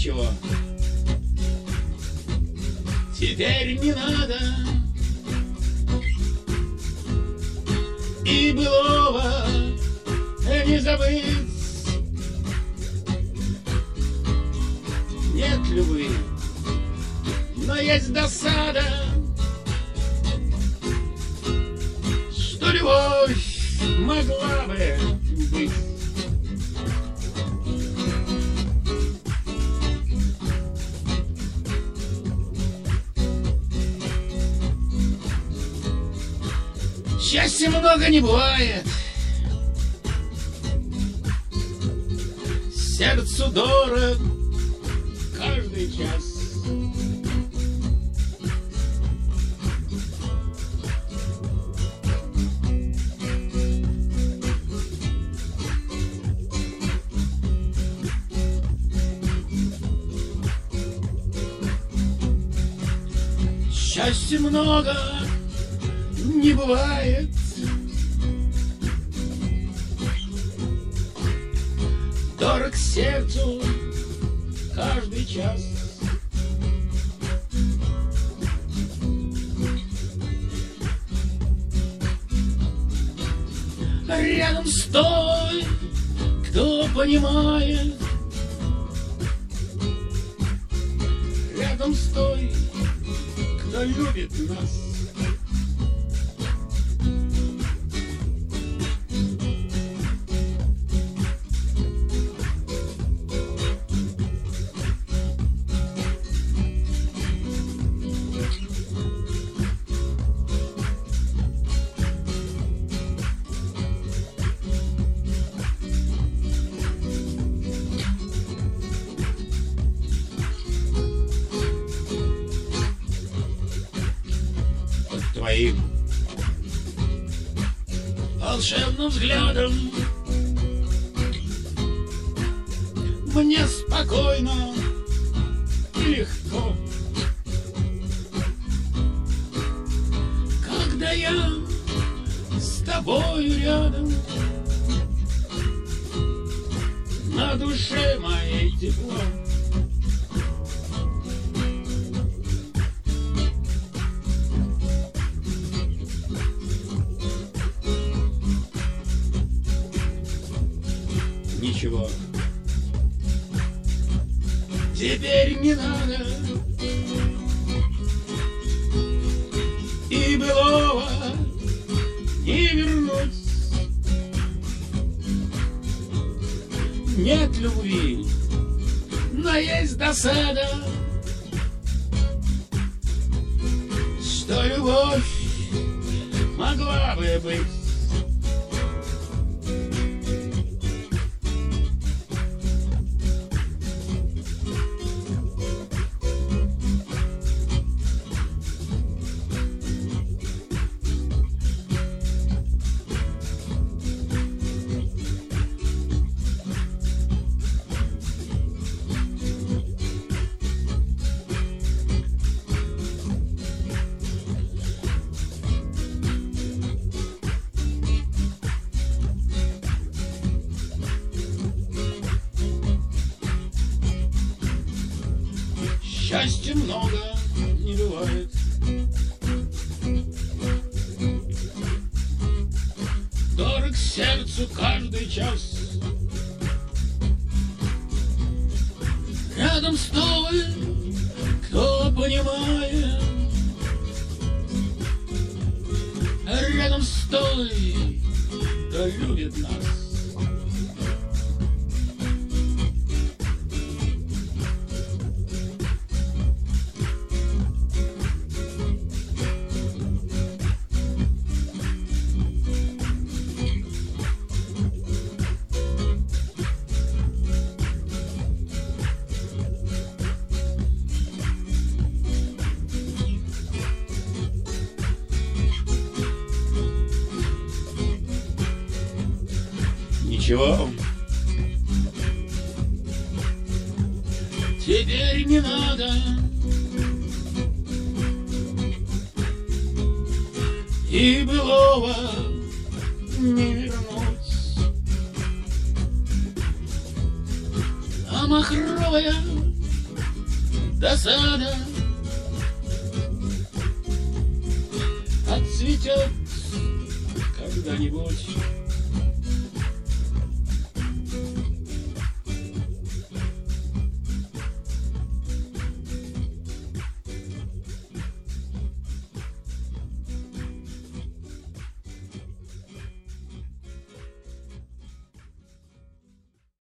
ничего. Теперь не надо и былого не забыть. Нет любви, но есть досада, что любовь могла бы быть. Счастья много не бывает, сердцу дорог каждый час. Счастья много не бывает, дорог сердцу каждый час. Рядом с той, кто понимает, рядом с той, кто любит нас. Твоим волшебным взглядом мне спокойно и легко, когда я с тобою рядом, на душе моей тепло. Ничего, теперь не надо и былого не вернуть. Нет любви, но есть досада, что любовь могла бы быть. Счастья много не бывает, дорог сердцу каждый час. Рядом с той, кто понимает, рядом с той, кто любит нас. Ничего, теперь не надо и былого не вернуть. А махровая досада отцветет когда-нибудь.